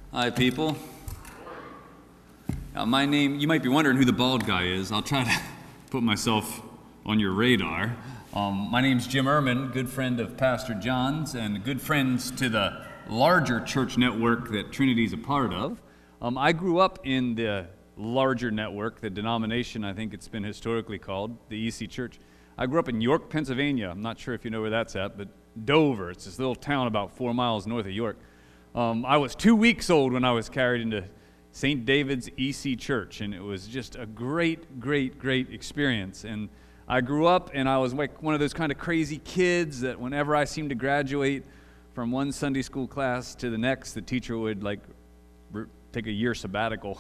Hi, people. My name, you might be wondering who the bald guy is. I'll try to put myself on your radar. My name's Jim Ehrman, good friend of Pastor John's and good friends to the larger church network that Trinity's a part of. I grew up in the larger network, the denomination I think it's been historically called, the EC Church. I grew up in York, Pennsylvania. I'm not sure if you know where that's at, but Dover. It's this little town about 4 miles north of York. I was 2 weeks old when I was carried into St. David's EC Church, and it was just a great experience. And I grew up, and I was like one of those kind of crazy kids that whenever I seemed to graduate from one Sunday school class to the next, the teacher would take a year sabbatical.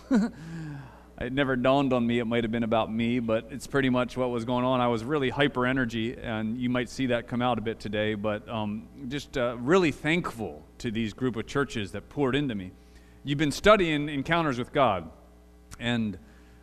It never dawned on me it might have been about me, but it's pretty much what was going on. I was really hyper energy, and you might see that come out a bit today, but just really thankful to these group of churches that poured into me. You've been studying encounters with God, and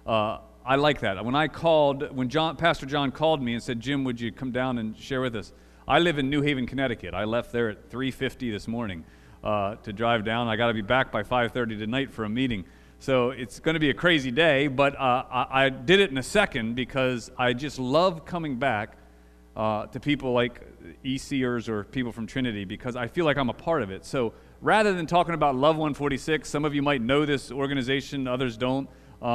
I like that. When Pastor John called me and said, Jim, would you come down and share with us? I live in New Haven, Connecticut. I left there at 3:50 this morning to drive down. I got to be back by 5:30 tonight for a meeting. So it's going to be a crazy day, but I did it in a second because I just love coming back to people like ECers or people from Trinity because I feel like I'm a part of it. So rather than talking about Love 146, some of you might know this organization, others don't.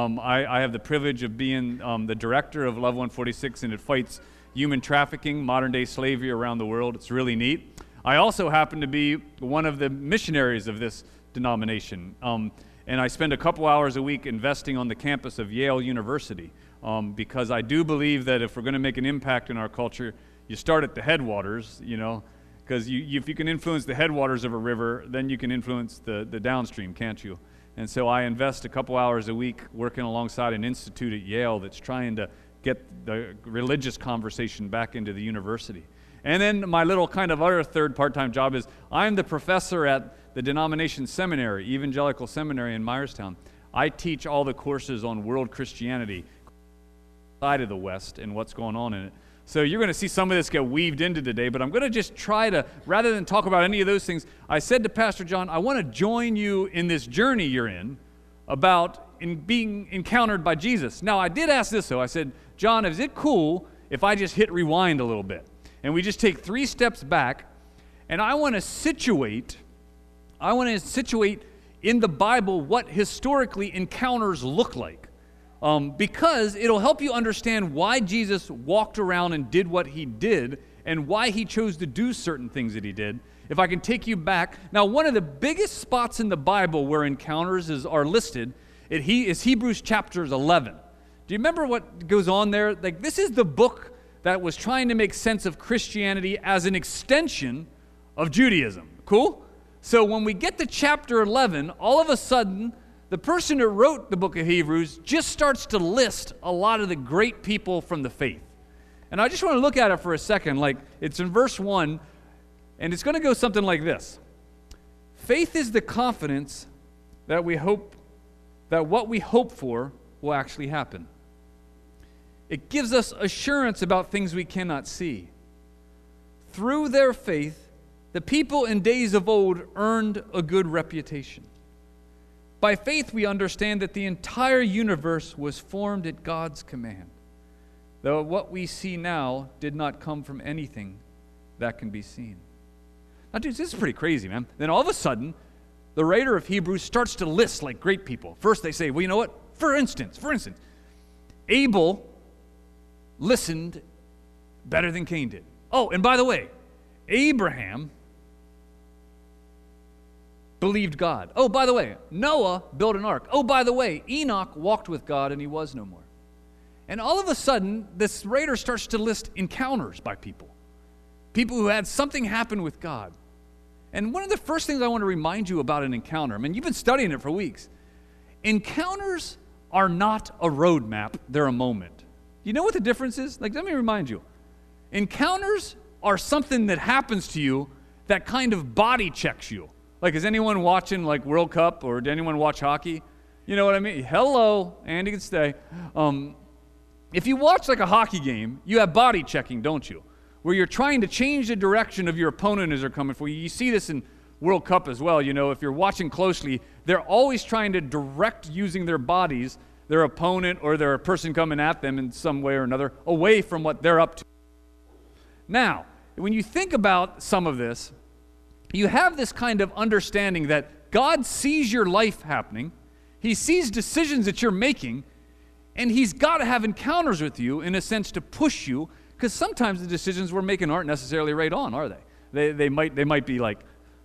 I have the privilege of being the director of Love 146, and it fights human trafficking, modern-day slavery around the world. It's really neat. I also happen to be one of the missionaries of this denomination. And I spend a couple hours a week investing on the campus of Yale University because I do believe that if we're going to make an impact in our culture, you start at the headwaters, because if you can influence the headwaters of a river, then you can influence the downstream, can't you? And so I invest a couple hours a week working alongside an institute at Yale that's trying to get the religious conversation back into the university. And then my little kind of other third part-time job is I'm the professor at the denomination seminary, Evangelical Seminary in Myerstown. I teach all the courses on world Christianity side of the West and what's going on in it. So you're going to see some of this get weaved into today, but I'm going to just try to, rather than talk about any of those things, I said to Pastor John, I want to join you in this journey you're in being encountered by Jesus. Now, I did ask this, though. I said, John, is it cool if I just hit rewind a little bit? And we just take 3 steps back, and I want to situate in the Bible what historically encounters look like. Because it'll help you understand why Jesus walked around and did what he did and why he chose to do certain things that he did. If I can take you back. Now, one of the biggest spots in the Bible where encounters are listed is Hebrews chapters 11. Do you remember what goes on there? Like, this is the book that was trying to make sense of Christianity as an extension of Judaism. Cool? So when we get to chapter 11, all of a sudden, the person who wrote the book of Hebrews just starts to list a lot of the great people from the faith. And I just want to look at it for a second. Like, it's in verse 1, and it's going to go something like this. Faith is the confidence that what we hope for will actually happen. It gives us assurance about things we cannot see. Through their faith, the people in days of old earned a good reputation. By faith, we understand that the entire universe was formed at God's command, though what we see now did not come from anything that can be seen. Now, dudes, this is pretty crazy, man. Then all of a sudden, the writer of Hebrews starts to list like great people. First, they say, well, you know what? For instance, Abel listened better than Cain did. Oh, and by the way, Abraham believed God. Oh, by the way, Noah built an ark. Oh, by the way, Enoch walked with God and he was no more. And all of a sudden, this writer starts to list encounters by people who had something happen with God. And one of the first things I want to remind you about an encounter, I mean, you've been studying it for weeks. Encounters are not a roadmap, they're a moment. You know what the difference is? Like, let me remind you. Encounters are something that happens to you that kind of body checks you. Like, is anyone watching, like, World Cup, or did anyone watch hockey? You know what I mean? Hello, Andy can stay. If you watch, like, a hockey game, you have body checking, don't you? Where you're trying to change the direction of your opponent as they're coming for you. You see this in World Cup as well, if you're watching closely, they're always trying to direct using their bodies, their opponent or their person coming at them in some way or another, away from what they're up to. Now, when you think about some of this, you have this kind of understanding that God sees your life happening, He sees decisions that you're making, and He's got to have encounters with you in a sense to push you, because sometimes the decisions we're making aren't necessarily right on, are they? They might be like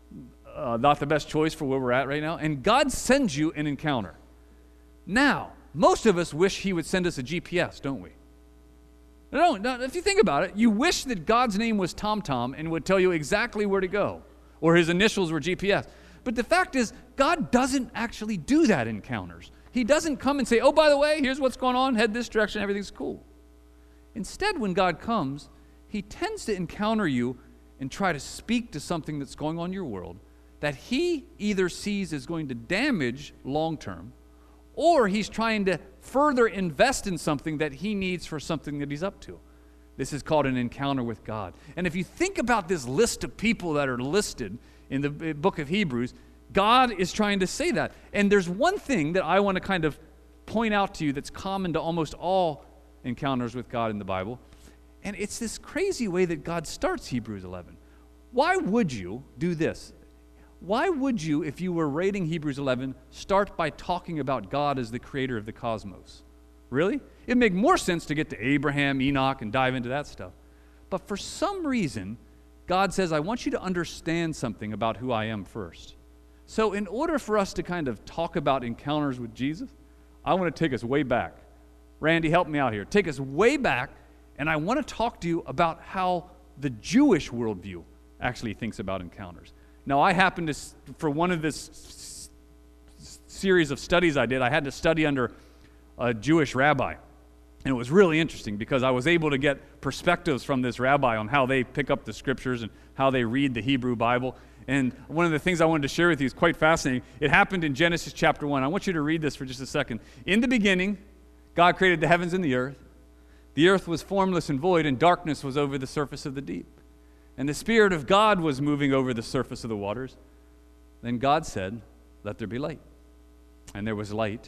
not the best choice for where we're at right now, and God sends you an encounter. Now, most of us wish He would send us a GPS, don't we? No, if you think about it, you wish that God's name was TomTom and would tell you exactly where to go, or His initials were GPS. But the fact is, God doesn't actually do that in encounters. He doesn't come and say, oh, by the way, here's what's going on, head this direction, everything's cool. Instead, when God comes, He tends to encounter you and try to speak to something that's going on in your world that He either sees as going to damage long-term, or He's trying to further invest in something that He needs for something that He's up to. This is called an encounter with God. And if you think about this list of people that are listed in the book of Hebrews, God is trying to say that. And there's one thing that I want to kind of point out to you that's common to almost all encounters with God in the Bible. And it's this crazy way that God starts Hebrews 11. Why would you do this? Why would you, if you were reading Hebrews 11, start by talking about God as the creator of the cosmos? Really? It'd make more sense to get to Abraham, Enoch, and dive into that stuff. But for some reason, God says, I want you to understand something about who I am first. So in order for us to kind of talk about encounters with Jesus, I want to take us way back. Randy, help me out here. Take us way back, and I want to talk to you about how the Jewish worldview actually thinks about encounters. Now, I happened to, for one of this series of studies I did, I had to study under a Jewish rabbi. And it was really interesting because I was able to get perspectives from this rabbi on how they pick up the scriptures and how they read the Hebrew Bible. And one of the things I wanted to share with you is quite fascinating. It happened in Genesis chapter 1. I want you to read this for just a second. In the beginning, God created the heavens and the earth. The earth was formless and void, and darkness was over the surface of the deep. And the Spirit of God was moving over the surface of the waters. Then God said, let there be light. And there was light.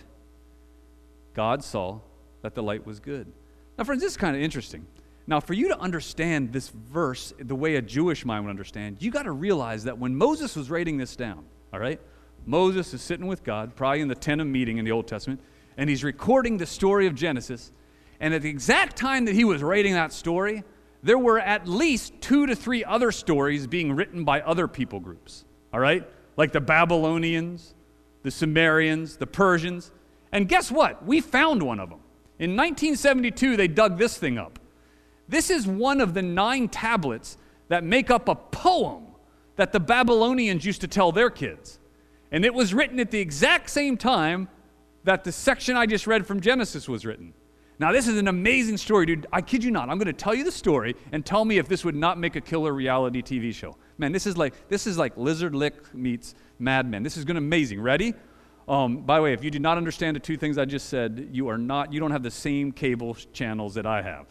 God saw that the light was good. Now, friends, this is kind of interesting. Now, for you to understand this verse the way a Jewish mind would understand, you got to realize that when Moses was writing this down, all right, Moses is sitting with God, probably in the tent of meeting in the Old Testament, and he's recording the story of Genesis. And at the exact time that he was writing that story, there were at least 2 to 3 other stories being written by other people groups, all right? Like the Babylonians, the Sumerians, the Persians. And guess what? We found one of them. In 1972, they dug this thing up. This is one of the 9 tablets that make up a poem that the Babylonians used to tell their kids. And it was written at the exact same time that the section I just read from Genesis was written. Now, this is an amazing story, dude. I kid you not. I'm going to tell you the story and tell me if this would not make a killer reality TV show. Man, this is like Lizard Lick meets Mad Men. This is going to be amazing. Ready? By the way, if you do not understand the 2 things I just said, you don't have the same cable channels that I have.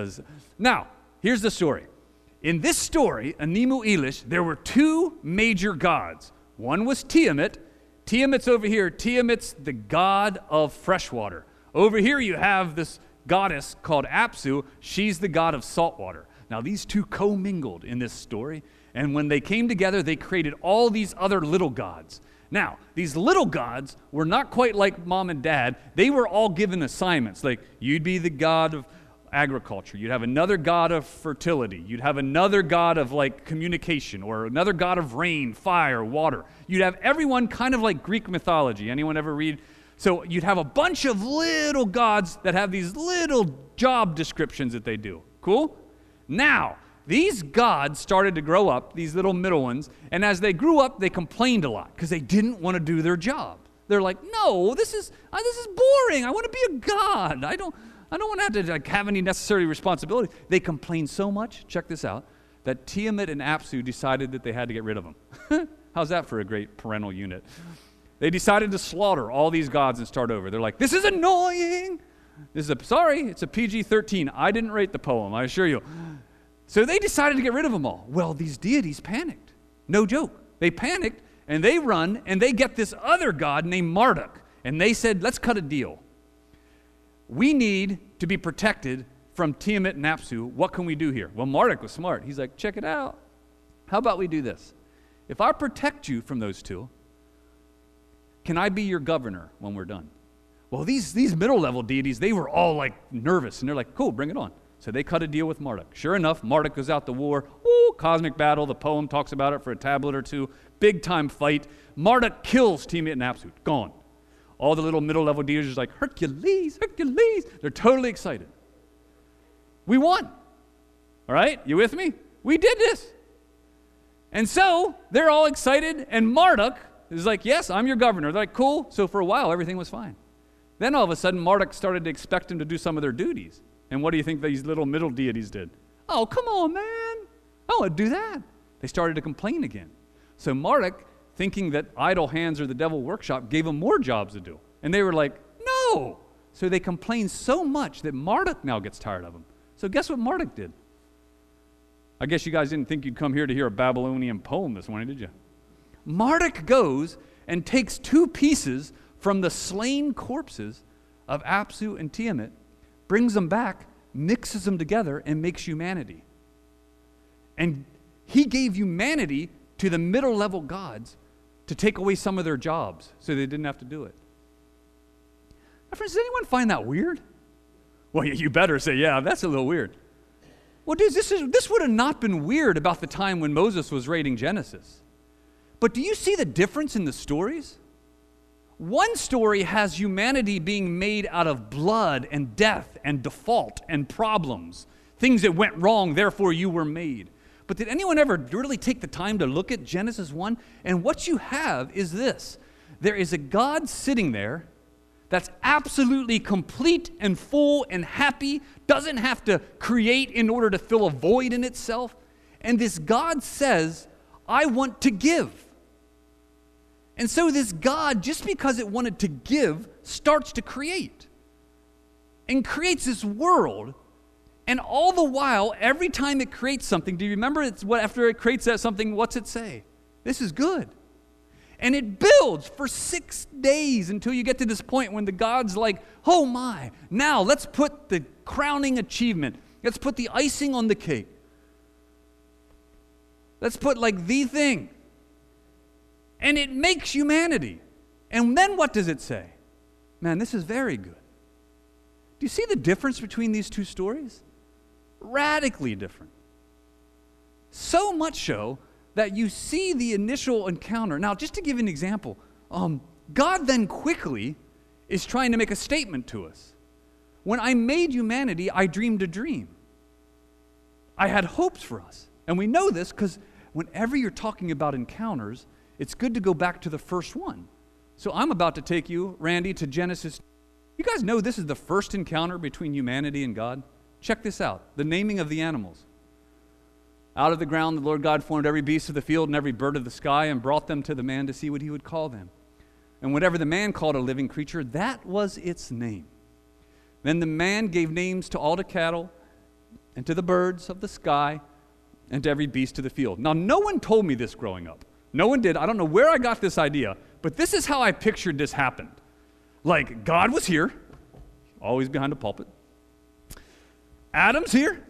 Now, here's the story. In this story, Animu Elish, there were 2 major gods. One was Tiamat. Tiamat's over here. Tiamat's the god of fresh water. Over here you have this goddess called Apsu. She's the god of salt water. Now, these 2 commingled in this story, and when they came together, they created all these other little gods. Now, these little gods were not quite like mom and dad. They were all given assignments. Like, you'd be the god of agriculture. You'd have another god of fertility. You'd have another god of, like, communication, or another god of rain, fire, water. You'd have everyone kind of like Greek mythology. Anyone ever read? So you'd have a bunch of little gods that have these little job descriptions that they do. Cool? Now, these gods started to grow up, these little middle ones, and as they grew up, they complained a lot because they didn't want to do their job. They're like, no, this is boring. I want to be a god. I don't want to have to have any necessary responsibility. They complained so much, check this out, that Tiamat and Apsu decided that they had to get rid of them. How's that for a great parental unit? They decided to slaughter all these gods and start over. They're like, this is annoying. It's a PG-13. I didn't write the poem, I assure you. So they decided to get rid of them all. Well, these deities panicked. No joke. They panicked, and they run, and they get this other god named Marduk. And they said, let's cut a deal. We need to be protected from Tiamat and Apsu. What can we do here? Well, Marduk was smart. He's like, check it out. How about we do this? If I protect you from those two, can I be your governor when we're done? Well, these middle-level deities, they were all like nervous, and they're like, cool, bring it on. So they cut a deal with Marduk. Sure enough, Marduk goes out to war. Woo, cosmic battle. The poem talks about it for a tablet or two. Big-time fight. Marduk kills Tiamat and Apsu. Gone. All the little middle-level deities are like, Hercules, Hercules. They're totally excited. We won. All right? You with me? We did this. And so they're all excited, and Marduk is like, yes, I'm your governor. They're like, cool. So for a while, everything was fine. Then all of a sudden, Marduk started to expect them to do some of their duties. And what do you think these little middle deities did? Oh, come on, man. I want to do that. They started to complain again. So Marduk, thinking that idle hands are the devil workshop, gave them more jobs to do. And they were like, no. So they complained so much that Marduk now gets tired of them. So guess what Marduk did? I guess you guys didn't think you'd come here to hear a Babylonian poem this morning, did you? Marduk goes and takes 2 pieces from the slain corpses of Apsu and Tiamat, brings them back, mixes them together, and makes humanity. And he gave humanity to the middle-level gods to take away some of their jobs so they didn't have to do it. Now, friends, does anyone find that weird? Well, you better say, yeah, that's a little weird. Well, dudes, this would have not been weird about the time when Moses was writing Genesis. But do you see the difference in the stories? One story has humanity being made out of blood and death and default and problems, things that went wrong, therefore you were made. But did anyone ever really take the time to look at Genesis 1? And what you have is this. There is a God sitting there that's absolutely complete and full and happy, doesn't have to create in order to fill a void in itself. And this God says, I want to give. And so this God, just because it wanted to give, starts to create. And creates this world. And all the while, every time it creates something, do you remember after it creates that something, what's it say? This is good. And it builds for 6 days until you get to this point when the God's like, oh my, now let's put the crowning achievement. Let's put the icing on the cake. Let's put like the thing. And it makes humanity. And then what does it say? Man, this is very good. Do you see the difference between these 2 stories? Radically different. So much so that you see the initial encounter. Now, just to give you an example, God then quickly is trying to make a statement to us. When I made humanity, I dreamed a dream. I had hopes for us. And we know this because whenever you're talking about encounters, it's good to go back to the first one. So I'm about to take you, Randy, to Genesis. You guys know this is the first encounter between humanity and God? Check this out, the naming of the animals. Out of the ground, the Lord God formed every beast of the field and every bird of the sky and brought them to the man to see what he would call them. And whatever the man called a living creature, that was its name. Then the man gave names to all the cattle and to the birds of the sky and to every beast of the field. Now, no one told me this growing up. No one did. I don't know where I got this idea, but this is how I pictured this happened. Like, God was here, always behind a pulpit. Adam's here.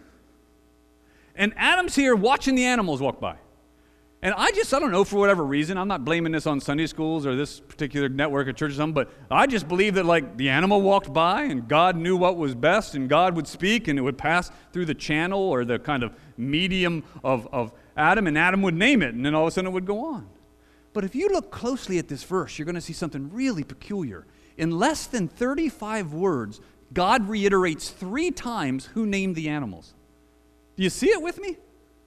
And Adam's here watching the animals walk by. And I don't know, for whatever reason, I'm not blaming this on Sunday schools or this particular network of church or something, but I just believe that like the animal walked by and God knew what was best and God would speak and it would pass through the channel or the kind of medium of Adam and Adam would name it and then all of a sudden it would go on. But if you look closely at this verse, you're going to see something really peculiar. In less than 35 words, God reiterates 3 times who named the animals. Do you see it with me?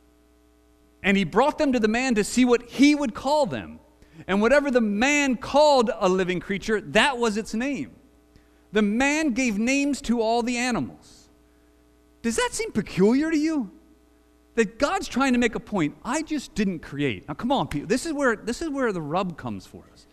And he brought them to the man to see what he would call them. And whatever the man called a living creature, that was its name. The man gave names to all the animals. Does that seem peculiar to you? That God's trying to make a point. I just didn't create. Now come on, people. This is where the rub comes for us.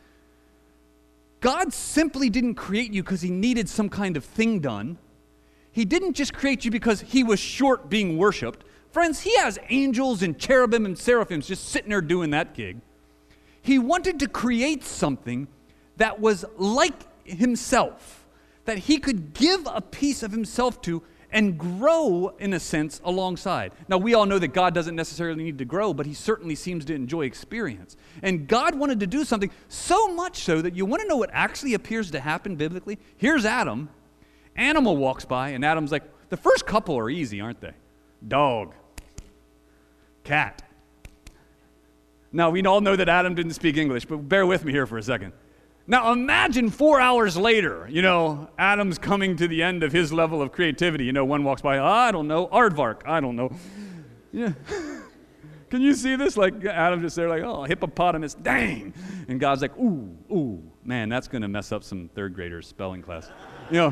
God simply didn't create you because he needed some kind of thing done. He didn't just create you because he was short being worshipped. Friends, he has angels and cherubim and seraphims just sitting there doing that gig. He wanted to create something that was like himself, that he could give a piece of himself to and grow, in a sense, alongside. Now, we all know that God doesn't necessarily need to grow, but he certainly seems to enjoy experience. And God wanted to do something so much so that you want to know what actually appears to happen biblically? Here's Adam. Animal walks by, and Adam's like, the first couple are easy, aren't they? Dog. Cat. Now, we all know that Adam didn't speak English, but bear with me here for a second. Now, imagine 4 hours later, Adam's coming to the end of his level of creativity. One walks by, I don't know, aardvark, I don't know. Yeah. Can you see this? Like, Adam just there like, oh, hippopotamus, dang. And God's like, ooh, man, that's going to mess up some third graders' spelling class. Yeah.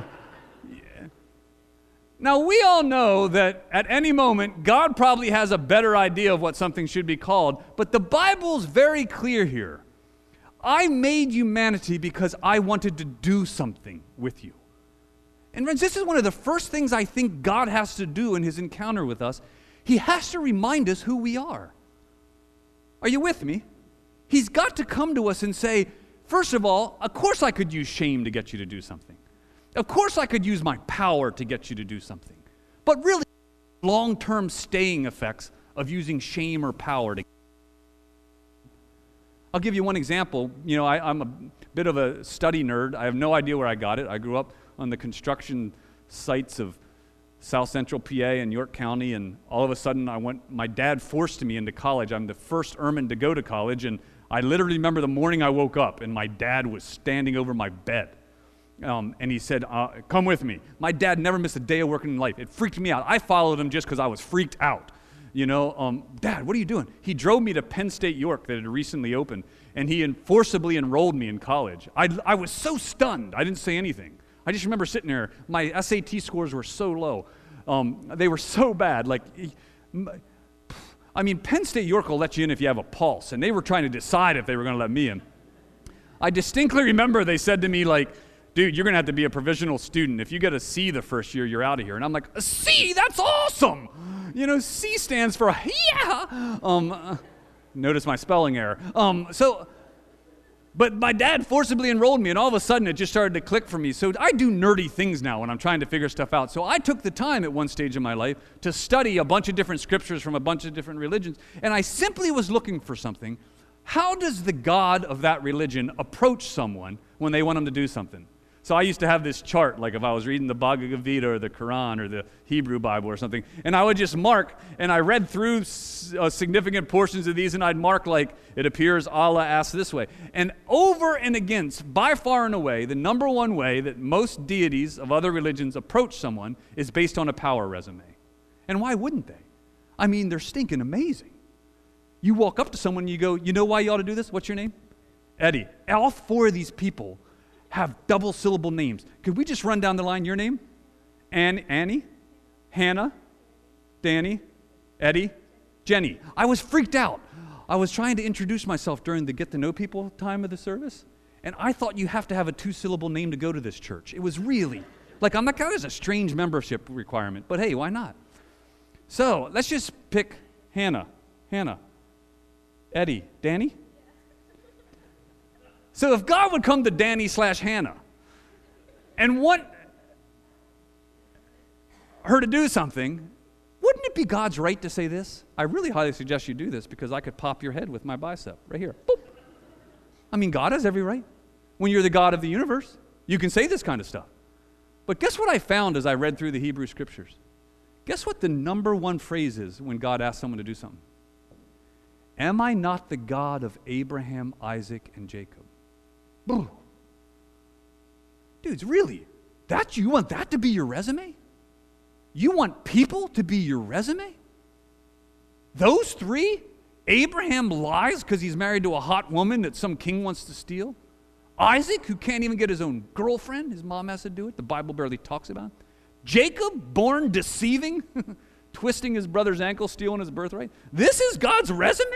Now, we all know that at any moment, God probably has a better idea of what something should be called, but the Bible's very clear here. I made humanity because I wanted to do something with you. And friends, this is one of the first things I think God has to do in his encounter with us. He has to remind us who we are. Are you with me? He's got to come to us and say, first of all, of course I could use shame to get you to do something. Of course I could use my power to get you to do something. But really, long-term staying effects of using shame or power to. I'll give you one example. I'm a bit of a study nerd. I have no idea where I got it. I grew up on the construction sites of South Central PA and York County, and all of a sudden my dad forced me into college. I'm the first Ermine to go to college, and I literally remember the morning I woke up, and my dad was standing over my bed. And he said, come with me. My dad never missed a day of working in life. It freaked me out. I followed him just because I was freaked out. Dad, what are you doing? He drove me to Penn State York that had recently opened, and he forcibly enrolled me in college. I was so stunned. I didn't say anything. I just remember sitting there. My SAT scores were so low. They were so bad. Penn State York will let you in if you have a pulse, and they were trying to decide if they were going to let me in. I distinctly remember they said to me, dude, you're going to have to be a provisional student. If you get a C the first year, you're out of here. And I'm like, a C? That's awesome! C stands for yeah. Notice my spelling error. But my dad forcibly enrolled me, and all of a sudden it just started to click for me. So I do nerdy things now when I'm trying to figure stuff out. So I took the time at one stage in my life to study a bunch of different scriptures from a bunch of different religions, and I simply was looking for something. How does the God of that religion approach someone when they want them to do something? So I used to have this chart, like if I was reading the Bhagavad Gita or the Quran or the Hebrew Bible or something, and I would just mark, and I read through significant portions of these, and I'd mark it appears Allah asks this way. And over and against, by far and away, the number one way that most deities of other religions approach someone is based on a power resume. And why wouldn't they? They're stinking amazing. You walk up to someone and you go, you know why you ought to do this? What's your name? Eddie. All four of these people have double syllable names. Could we just run down the line? Your name? Annie, Hannah, Danny, Eddie, Jenny. I was freaked out. I was trying to introduce myself during the get to know people time of the service, and I thought you have to have a 2-syllable name to go to this church. It was really, I'm like, that is a strange membership requirement, but hey, why not? So let's just pick Hannah, Eddie, Danny. So if God would come to Danny/Hannah and want her to do something, wouldn't it be God's right to say this? I really highly suggest you do this because I could pop your head with my bicep right here. Boop. God has every right. When you're the God of the universe, you can say this kind of stuff. But guess what I found as I read through the Hebrew Scriptures? Guess what the number one phrase is when God asks someone to do something? Am I not the God of Abraham, Isaac, and Jacob? Dudes, really? You want that to be your resume? You want people to be your resume? Those three? Abraham lies because he's married to a hot woman that some king wants to steal. Isaac, who can't even get his own girlfriend. His mom has to do it. The Bible barely talks about it. Jacob, born deceiving, twisting his brother's ankle, stealing his birthright. This is God's resume?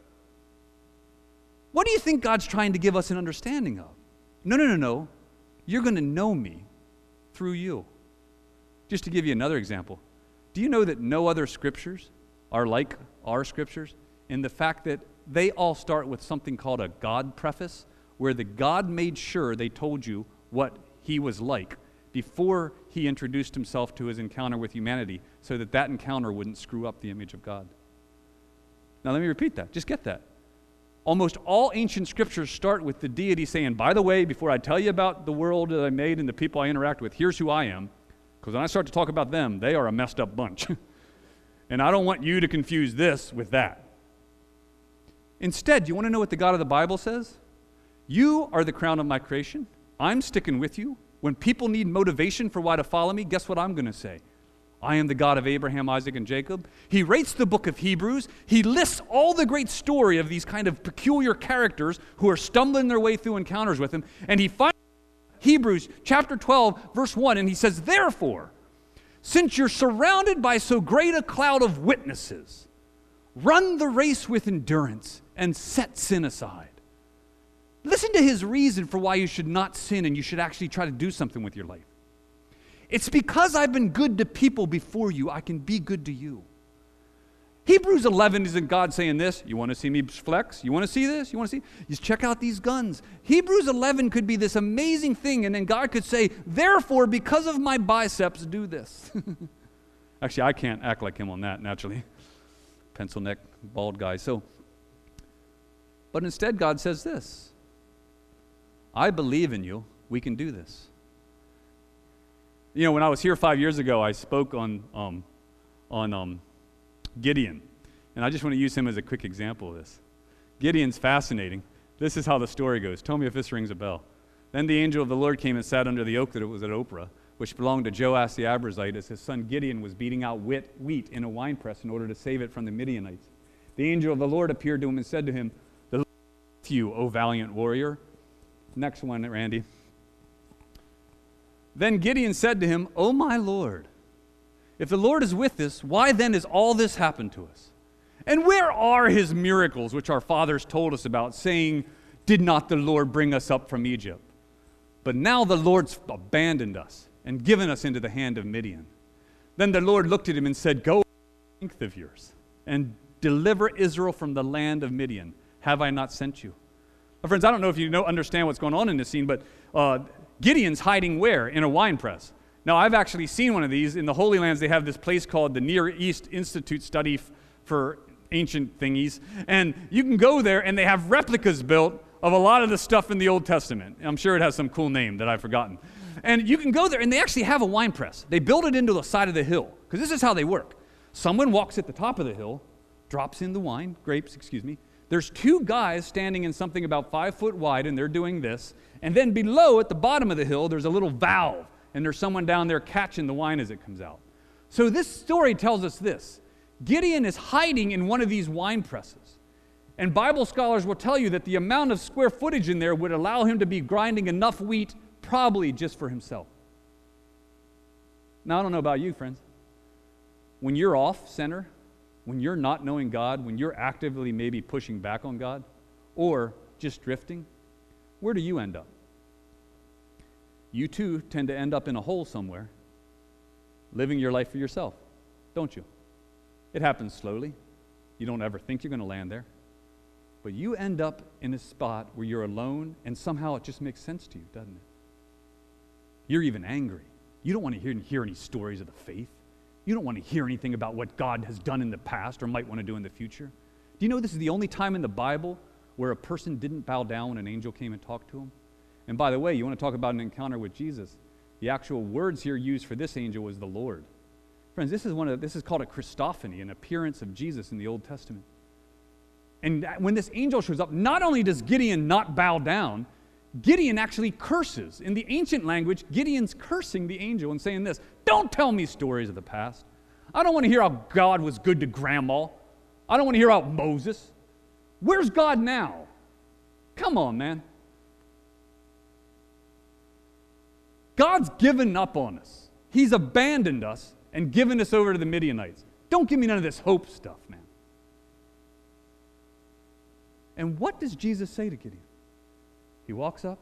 What do you think God's trying to give us an understanding of? No. You're going to know me through you. Just to give you another example, do you know that no other scriptures are like our scriptures in the fact that they all start with something called a God preface, where the God made sure they told you what he was like before he introduced himself to his encounter with humanity, so that that encounter wouldn't screw up the image of God. Now let me repeat that. Just get that. Almost all ancient scriptures start with the deity saying, by the way, before I tell you about the world that I made and the people I interact with, here's who I am. Because when I start to talk about them, they are a messed up bunch. And I don't want you to confuse this with that. Instead, you want to know what the God of the Bible says? You are the crown of my creation. I'm sticking with you. When people need motivation for why to follow me, guess what I'm going to say? I am the God of Abraham, Isaac, and Jacob. He rates the book of Hebrews. He lists all the great story of these kind of peculiar characters who are stumbling their way through encounters with him. And he finds Hebrews chapter 12, verse 1, and he says, therefore, since you're surrounded by so great a cloud of witnesses, run the race with endurance and set sin aside. Listen to his reason for why you should not sin and you should actually try to do something with your life. It's because I've been good to people before you, I can be good to you. Hebrews 11 isn't God saying this, you want to see me flex? You want to see this? You want to see? Just check out these guns. Hebrews 11 could be this amazing thing, and then God could say, therefore, because of my biceps, do this. Actually, I can't act like him on that, naturally. Pencil neck, bald guy. But instead, God says this, I believe in you, we can do this. You know, when I was here 5 years ago, I spoke on Gideon. And I just want to use him as a quick example of this. Gideon's fascinating. This is how the story goes. Tell me if this rings a bell. Then the angel of the Lord came and sat under the oak that was at Oprah, which belonged to Joash the Abiezrite, as his son Gideon was beating out wheat in a winepress in order to save it from the Midianites. The angel of the Lord appeared to him and said to him, the Lord is with you, O valiant warrior. Next one, Randy. Then Gideon said to him, O my Lord, if the Lord is with us, why then has all this happened to us? And where are his miracles, which our fathers told us about, saying, did not the Lord bring us up from Egypt? But now the Lord's abandoned us and given us into the hand of Midian. Then the Lord looked at him and said, go in the strength of yours and deliver Israel from the land of Midian. Have I not sent you? Now, friends, I don't know if you understand what's going on in this scene, but Gideon's hiding where? In a wine press. Now, I've actually seen one of these. In the Holy Lands, they have this place called the Near East Institute Study for Ancient Thingies. And you can go there, and they have replicas built of a lot of the stuff in the Old Testament. I'm sure it has some cool name that I've forgotten. And you can go there, and they actually have a wine press. They build it into the side of the hill, because this is how they work. Someone walks at the top of the hill, drops in the wine, grapes, excuse me. There's two guys standing in something about 5 foot wide, and they're doing this. And then below, at the bottom of the hill, there's a little valve, and there's someone down there catching the wine as it comes out. So this story tells us this. Gideon is hiding in one of these wine presses. And Bible scholars will tell you that the amount of square footage in there would allow him to be grinding enough wheat probably just for himself. Now, I don't know about you, friends. When you're off center, when you're not knowing God, when you're actively maybe pushing back on God, or just drifting, where do you end up? You too tend to end up in a hole somewhere, living your life for yourself, don't you? It happens slowly. You don't ever think you're going to land there. But you end up in a spot where you're alone, and somehow it just makes sense to you, doesn't it? You're even angry. You don't want to hear any stories of the faith. You don't want to hear anything about what God has done in the past or might want to do in the future. Do you know this is the only time in the Bible where a person didn't bow down when an angel came and talked to him? And by the way, you want to talk about an encounter with Jesus. The actual words here used for this angel was the Lord. Friends, this is called a Christophany, an appearance of Jesus in the Old Testament. And when this angel shows up, not only does Gideon not bow down, Gideon actually curses. In the ancient language, Gideon's cursing the angel and saying this, don't tell me stories of the past. I don't want to hear how God was good to grandma. I don't want to hear about Moses. Where's God now? Come on, man. God's given up on us. He's abandoned us and given us over to the Midianites. Don't give me none of this hope stuff, man. And what does Jesus say to Gideon? He walks up,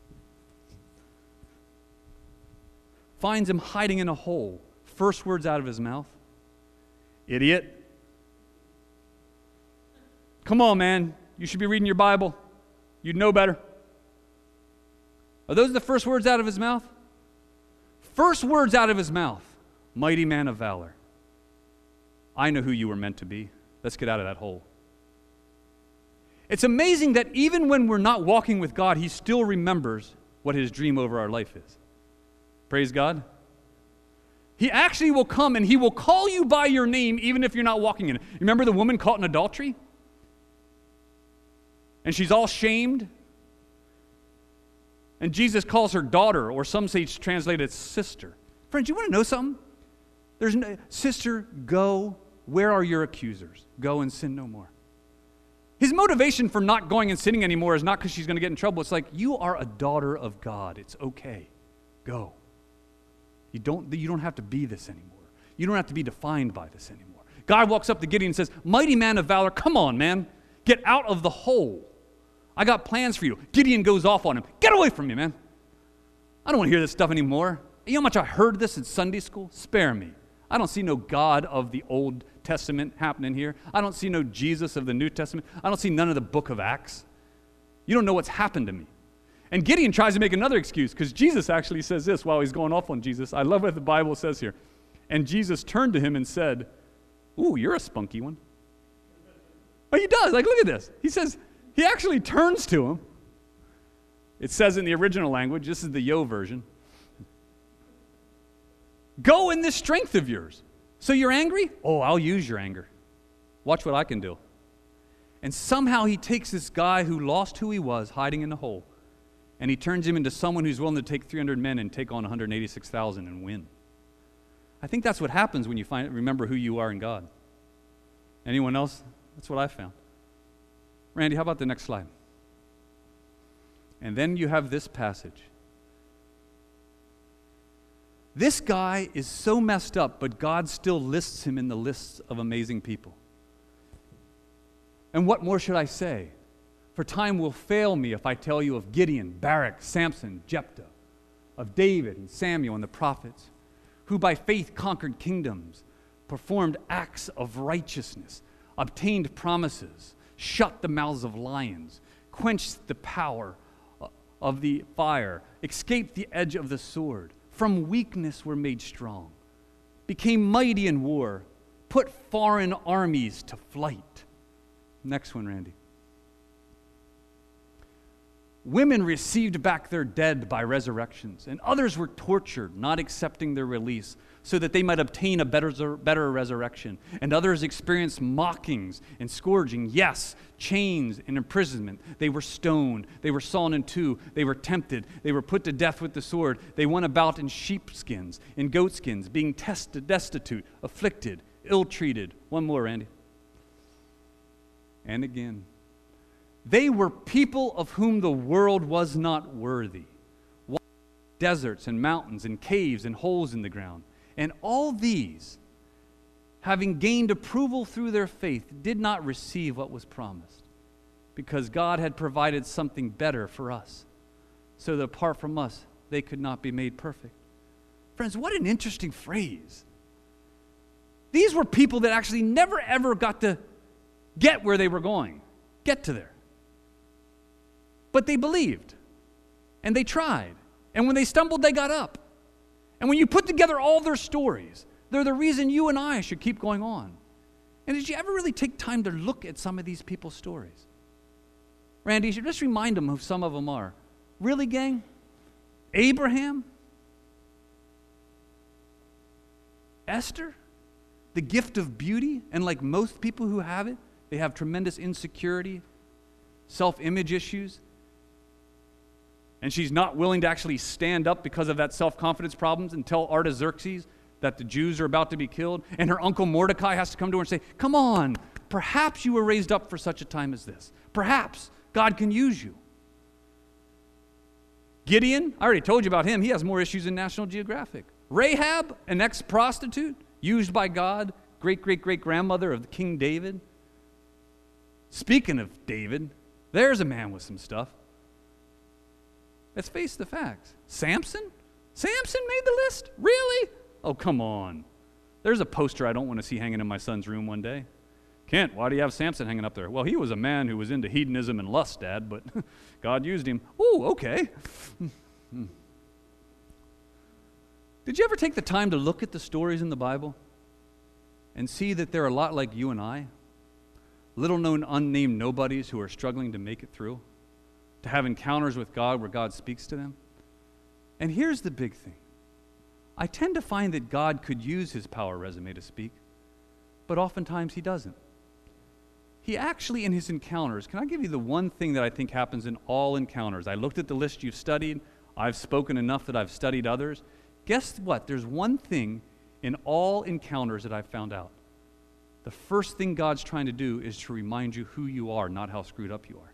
finds him hiding in a hole. First words out of his mouth, idiot. Come on, man. You should be reading your Bible. You'd know better. Are those the first words out of his mouth? First words out of his mouth. Mighty man of valor. I know who you were meant to be. Let's get out of that hole. It's amazing that even when we're not walking with God, he still remembers what his dream over our life is. Praise God. He actually will come and he will call you by your name even if you're not walking in it. Remember the woman caught in adultery? And she's all shamed. And Jesus calls her daughter, or some say it's translated sister. Friends, you want to know something? Sister, go. Where are your accusers? Go and sin no more. His motivation for not going and sinning anymore is not because she's going to get in trouble. It's like, you are a daughter of God. It's okay. Go. You don't have to be this anymore. You don't have to be defined by this anymore. God walks up to Gideon and says, mighty man of valor, come on, man. Get out of the hole. I got plans for you. Gideon goes off on him. Get away from me, man. I don't want to hear this stuff anymore. You know how much I heard this in Sunday school? Spare me. I don't see no God of the Old Testament happening here. I don't see no Jesus of the New Testament. I don't see none of the book of Acts. You don't know what's happened to me. And Gideon tries to make another excuse because Jesus actually says this while he's going off on Jesus. I love what the Bible says here. And Jesus turned to him and said, ooh, you're a spunky one. Oh, he does. Like, look at this. He says, he actually turns to him. It says in the original language, this is the Yo version. Go in this strength of yours. So you're angry? Oh, I'll use your anger. Watch what I can do. And somehow he takes this guy who lost who he was, hiding in the hole, and he turns him into someone who's willing to take 300 men and take on 186,000 and win. I think that's what happens when you remember who you are in God. Anyone else? That's what I found. Randy, how about the next slide? And then you have this passage. This guy is so messed up, but God still lists him in the lists of amazing people. And what more should I say? For time will fail me if I tell you of Gideon, Barak, Samson, Jephthah, of David and Samuel and the prophets, who by faith conquered kingdoms, performed acts of righteousness, obtained promises, shut the mouths of lions, quenched the power of the fire, escaped the edge of the sword, from weakness were made strong, became mighty in war, put foreign armies to flight. Next one, Randy. Women received back their dead by resurrections, and others were tortured, not accepting their release, so that they might obtain a better resurrection. And others experienced mockings and scourging, yes, chains and imprisonment. They were stoned, they were sawn in two, they were tempted, they were put to death with the sword. They went about in sheepskins, in goatskins, being tested, destitute, afflicted, ill-treated. One more, Randy. And again. They were people of whom the world was not worthy. Deserts and mountains and caves and holes in the ground. And all these, having gained approval through their faith, did not receive what was promised, because God had provided something better for us, so that apart from us, they could not be made perfect. Friends, what an interesting phrase. These were people that actually never ever got to get where they were going, get to there. But they believed, and they tried, and when they stumbled, they got up. And when you put together all their stories, they're the reason you and I should keep going on. And did you ever really take time to look at some of these people's stories? Randy, you should just remind them who some of them are. Really, gang? Abraham? Esther? The gift of beauty? And like most people who have it, they have tremendous insecurity, self-image issues. And she's not willing to actually stand up because of that self-confidence problems and tell Artaxerxes that the Jews are about to be killed. And her uncle Mordecai has to come to her and say, come on, perhaps you were raised up for such a time as this. Perhaps God can use you. Gideon, I already told you about him. He has more issues than National Geographic. Rahab, an ex-prostitute, used by God, great-great-great-grandmother of King David. Speaking of David, there's a man with some stuff. Let's face the facts. Samson? Samson made the list? Really? Oh, come on. There's a poster I don't want to see hanging in my son's room one day. Kent, why do you have Samson hanging up there? Well, he was a man who was into hedonism and lust, Dad, but God used him. Ooh, okay. Did you ever take the time to look at the stories in the Bible and see that they're a lot like you and I? Little-known, unnamed nobodies who are struggling to make it through, to have encounters with God where God speaks to them. And here's the big thing. I tend to find that God could use his power resume to speak, but oftentimes he doesn't. He actually, in his encounters, can I give you the one thing that I think happens in all encounters? I looked at the list you've studied. I've spoken enough that I've studied others. Guess what? There's one thing in all encounters that I've found out. The first thing God's trying to do is to remind you who you are, not how screwed up you are.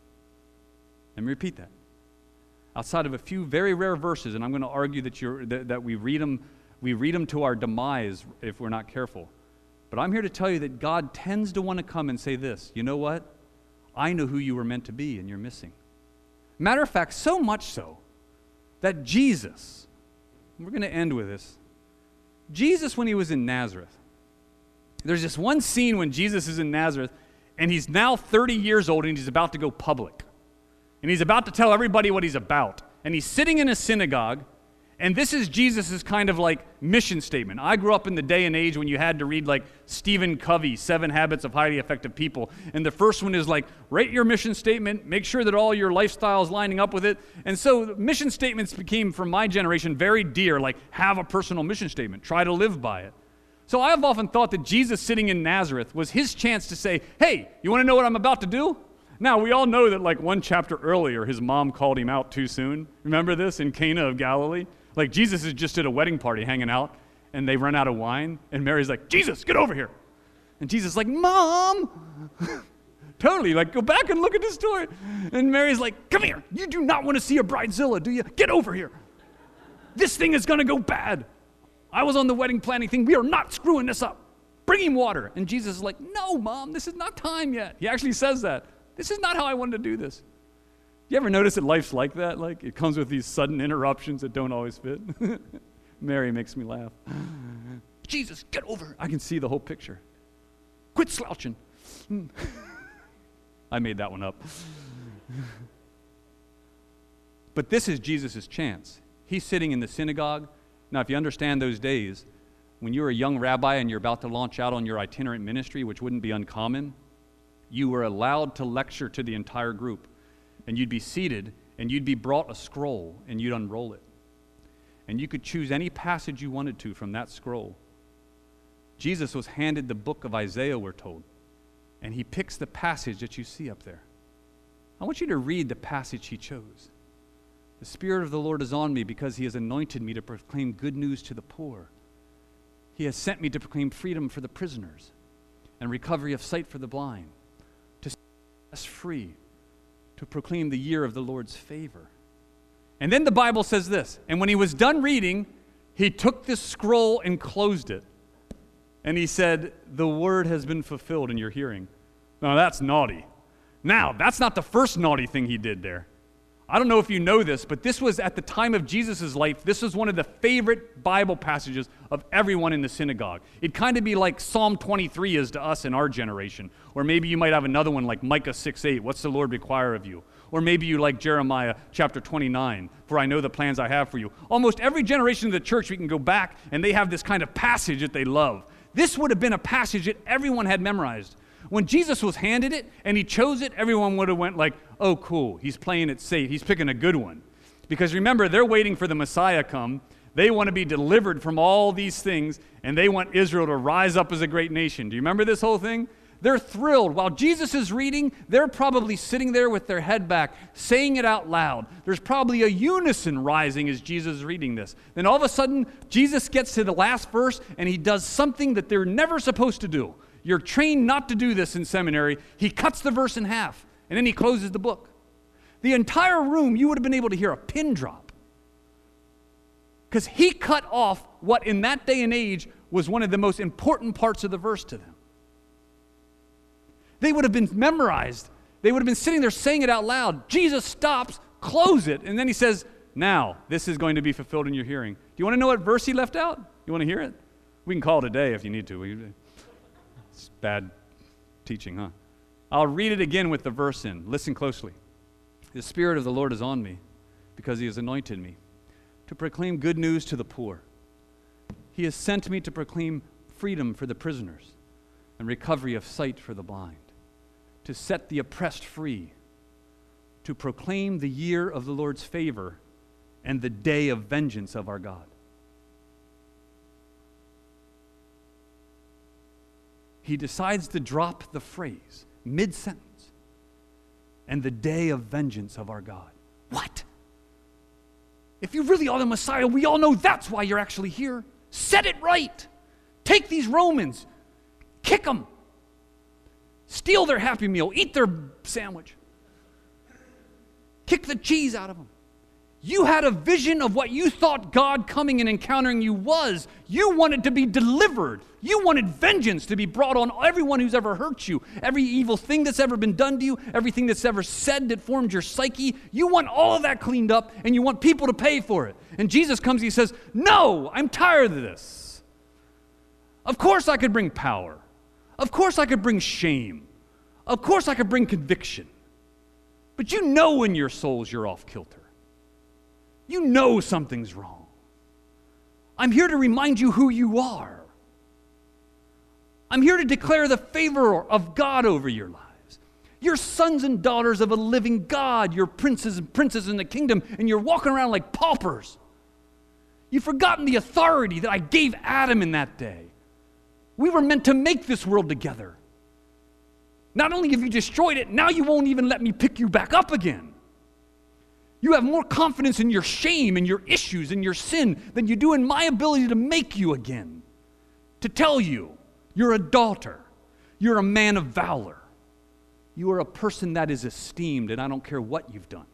Let me repeat that. Outside of a few very rare verses, and I'm going to argue that we read them to our demise if we're not careful. But I'm here to tell you that God tends to want to come and say this, you know what? I know who you were meant to be and you're missing. Matter of fact, so much so that Jesus, we're going to end with this. Jesus, when he was in Nazareth, there's this one scene when Jesus is in Nazareth, and he's now 30 years old, and he's about to go public. And he's about to tell everybody what he's about. And he's sitting in a synagogue, and this is Jesus' kind of like mission statement. I grew up in the day and age when you had to read like Stephen Covey, 7 Habits of Highly Effective People. And the first one is like, write your mission statement, make sure that all your lifestyle is lining up with it. And so mission statements became, from my generation, very dear, like have a personal mission statement, try to live by it. So I have often thought that Jesus sitting in Nazareth was his chance to say, hey, you want to know what I'm about to do? Now, we all know that like one chapter earlier, his mom called him out too soon. Remember this in Cana of Galilee? Like Jesus is just at a wedding party hanging out, and they run out of wine, and Mary's like, Jesus, get over here. And Jesus is like, Mom! Totally, like, go back and look at the story. And Mary's like, come here. You do not want to see a bridezilla, do you? Get over here. This thing is going to go bad. I was on the wedding planning thing. We are not screwing this up. Bring him water. And Jesus is like, no, Mom, this is not time yet. He actually says that. This is not how I wanted to do this. You ever notice that life's like that? Like it comes with these sudden interruptions that don't always fit. Mary makes me laugh. Jesus, get over. I can see the whole picture. Quit slouching. I made that one up. But this is Jesus' chance. He's sitting in the synagogue. Now, if you understand those days, when you were a young rabbi and you're about to launch out on your itinerant ministry, which wouldn't be uncommon, you were allowed to lecture to the entire group. And you'd be seated, and you'd be brought a scroll, and you'd unroll it. And you could choose any passage you wanted to from that scroll. Jesus was handed the book of Isaiah, we're told, and he picks the passage that you see up there. I want you to read the passage he chose. The Spirit of the Lord is on me because he has anointed me to proclaim good news to the poor. He has sent me to proclaim freedom for the prisoners and recovery of sight for the blind, to set us free, to proclaim the year of the Lord's favor. And then the Bible says this, and when he was done reading, he took this scroll and closed it. And he said, the word has been fulfilled in your hearing. Now that's naughty. Now, that's not the first naughty thing he did there. I don't know if you know this, but this was at the time of Jesus' life, this was one of the favorite Bible passages of everyone in the synagogue. It'd kind of be like Psalm 23 is to us in our generation. Or maybe you might have another one like Micah 6:8, what's the Lord require of you? Or maybe you like Jeremiah chapter 29, for I know the plans I have for you. Almost every generation of the church, we can go back, and they have this kind of passage that they love. This would have been a passage that everyone had memorized. When Jesus was handed it and he chose it, everyone would have went like, oh, cool, he's playing it safe. He's picking a good one. Because remember, they're waiting for the Messiah come. They want to be delivered from all these things, and they want Israel to rise up as a great nation. Do you remember this whole thing? They're thrilled. While Jesus is reading, they're probably sitting there with their head back, saying it out loud. There's probably a unison rising as Jesus is reading this. Then all of a sudden, Jesus gets to the last verse, and he does something that they're never supposed to do. You're trained not to do this in seminary. He cuts the verse in half, and then he closes the book. The entire room, you would have been able to hear a pin drop. Because he cut off what in that day and age was one of the most important parts of the verse to them. They would have been memorized. They would have been sitting there saying it out loud. Jesus stops, close it, and then he says, now, this is going to be fulfilled in your hearing. Do you want to know what verse he left out? You want to hear it? We can call it a day if you need to. It's bad teaching, huh? I'll read it again with the verse in. Listen closely. The Spirit of the Lord is on me because He has anointed me to proclaim good news to the poor. He has sent me to proclaim freedom for the prisoners and recovery of sight for the blind, to set the oppressed free, to proclaim the year of the Lord's favor and the day of vengeance of our God. He decides to drop the phrase mid-sentence, and the day of vengeance of our God. What? If you really are the Messiah, we all know that's why you're actually here. Set it right. Take these Romans, kick them, steal their Happy Meal, eat their sandwich, kick the cheese out of them. You had a vision of what you thought God coming and encountering you was. You wanted to be delivered. You wanted vengeance to be brought on everyone who's ever hurt you, every evil thing that's ever been done to you, everything that's ever said that formed your psyche. You want all of that cleaned up, and you want people to pay for it. And Jesus comes, He says, no, I'm tired of this. Of course I could bring power. Of course I could bring shame. Of course I could bring conviction. But you know in your souls you're off kilter. You know something's wrong. I'm here to remind you who you are. I'm here to declare the favor of God over your lives. You're sons and daughters of a living God. You're princes and princesses in the kingdom, and you're walking around like paupers. You've forgotten the authority that I gave Adam in that day. We were meant to make this world together. Not only have you destroyed it, now you won't even let me pick you back up again. You have more confidence in your shame and your issues and your sin than you do in my ability to make you again. To tell you, you're a daughter. You're a man of valor. You are a person that is esteemed, and I don't care what you've done.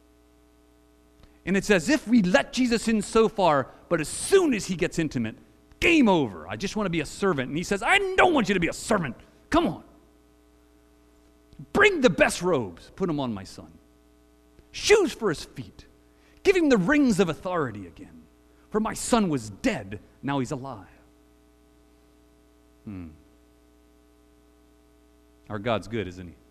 And it's as if we let Jesus in so far, but as soon as He gets intimate, game over. I just want to be a servant. And He says, I don't want you to be a servant. Come on. Bring the best robes. Put them on my son. Shoes for his feet. Give him the rings of authority again. For my son was dead, now he's alive. Our God's good, isn't He?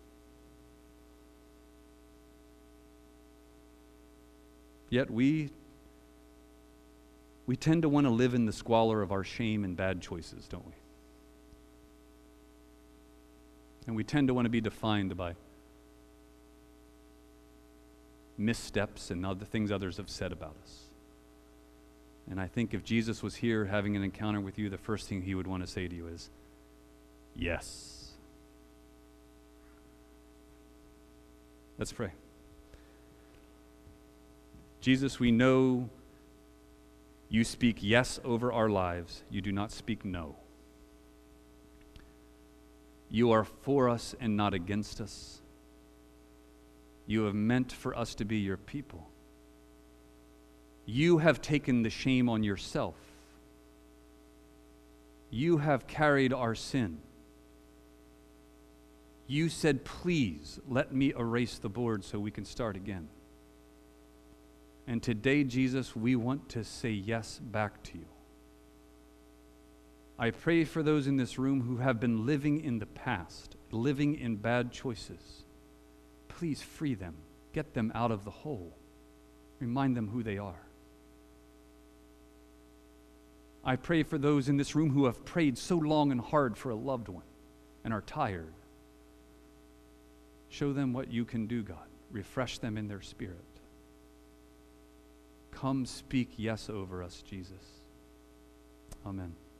Yet we tend to want to live in the squalor of our shame and bad choices, don't we? And we tend to want to be defined by missteps and other things others have said about us. And I think if Jesus was here having an encounter with you, the first thing He would want to say to you is, yes. Let's pray. Jesus, we know You speak yes over our lives. You do not speak no. You are for us and not against us. You have meant for us to be Your people. You have taken the shame on Yourself. You have carried our sin. You said, please let me erase the board so we can start again. And today, Jesus, we want to say yes back to You. I pray for those in this room who have been living in the past, living in bad choices. Please free them. Get them out of the hole. Remind them who they are. I pray for those in this room who have prayed so long and hard for a loved one and are tired. Show them what You can do, God. Refresh them in their spirit. Come speak yes over us, Jesus. Amen.